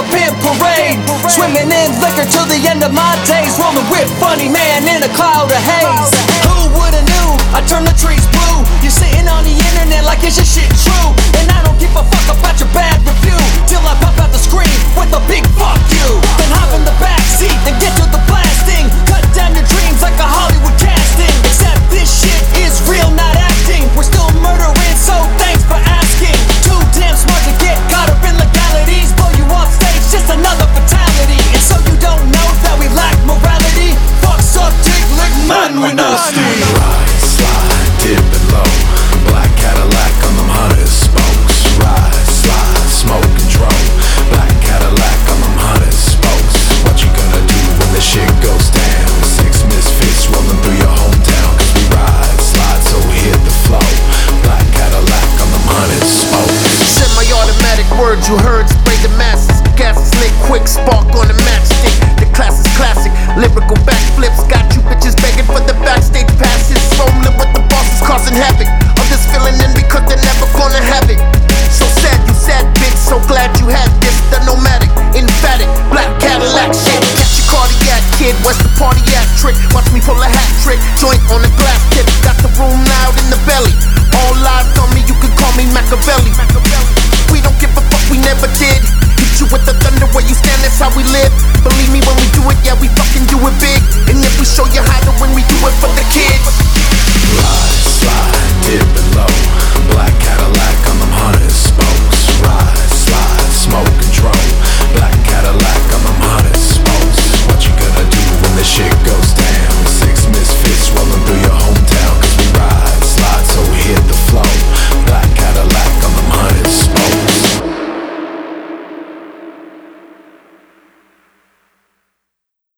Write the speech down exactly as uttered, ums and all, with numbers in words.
a pimp parade. Swimming in liquor till the end of my days. Rolling with Funny Man in a cloud of haze. Who would've knew I turned the trees blue? You're sitting on the internet like is your shit true? And I don't give a fuck about your bad review till I pop out the screen with a big fuck you. Then hop in the back seat and get to the blasting. Cut down your dreams like a Hollywood casting. Except this shit is real, not acting. We're still murdering, so thanks for asking. Too damn smart to get caught up in legalities. Blow you off stage, just another fatality. And so you don't know that we lack morality. Fucks up, dick, lick, man, we nasty. Ride, slide, dip and low. Black Cadillac on them hundred spokes. Ride, slide, smoke and drone. Black Cadillac on them hundred spokes. What you gonna do when the shit goes down? Six misfits rolling through your hometown. Cause we ride, slide, so we hit the flow. Black Cadillac on them hundred spokes. Semi-automatic words you heard spray the masses. Gas is lit quick, spark on the matchstick. The class is classic, lyrical backflips. Got you bitches begging for the backstage passes. Rolling with the bosses causing havoc. Others filling in because they're never gonna have it. So sad you sad bitch, so glad you had this. The nomadic, emphatic, black Cadillac shit. Catch your cardiac kid, where's the party at trick? Watch me pull a hat trick, joint on the glass tip. Got the room loud in the belly. All live on me, you can call me Machiavelli. We don't give a fuck, we never did. Hit you with the thunder where you stand, that's how we live. Believe me when we do it, yeah we fucking do it big. And if we show you how to win, we do it for the kids.